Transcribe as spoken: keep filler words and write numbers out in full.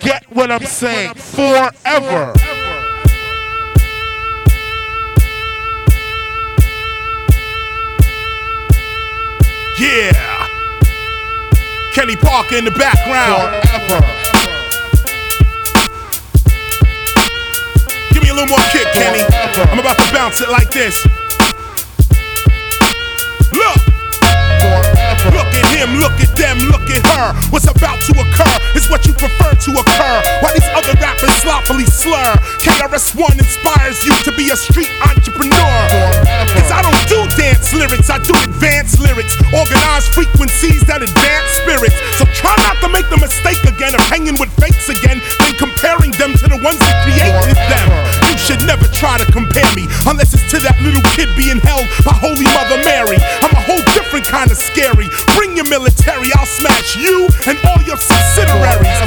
get what I'm saying? Forever. Yeah. Kenny Parker in the background. Forever. Give me a little more kick, Kenny. Forever. I'm about to bounce it like this. Look. Forever. Look at him, look at them, look at her. What's about to occur is what you prefer to occur. While these other rappers sloppily slur. K R S One inspires you to be a street entrepreneur. Cause I don't do dance lyrics, I do advanced lyrics. Organized frequencies that advance spirits. So try not to make the mistake again of hanging with fakes again, then comparing them to the ones that created them. You should never try to compare me, unless it's to that little kid being held by Holy Mother Mary. I'm a whole different kind of scary. Bring your military, I'll smash you and all your subsidiaries.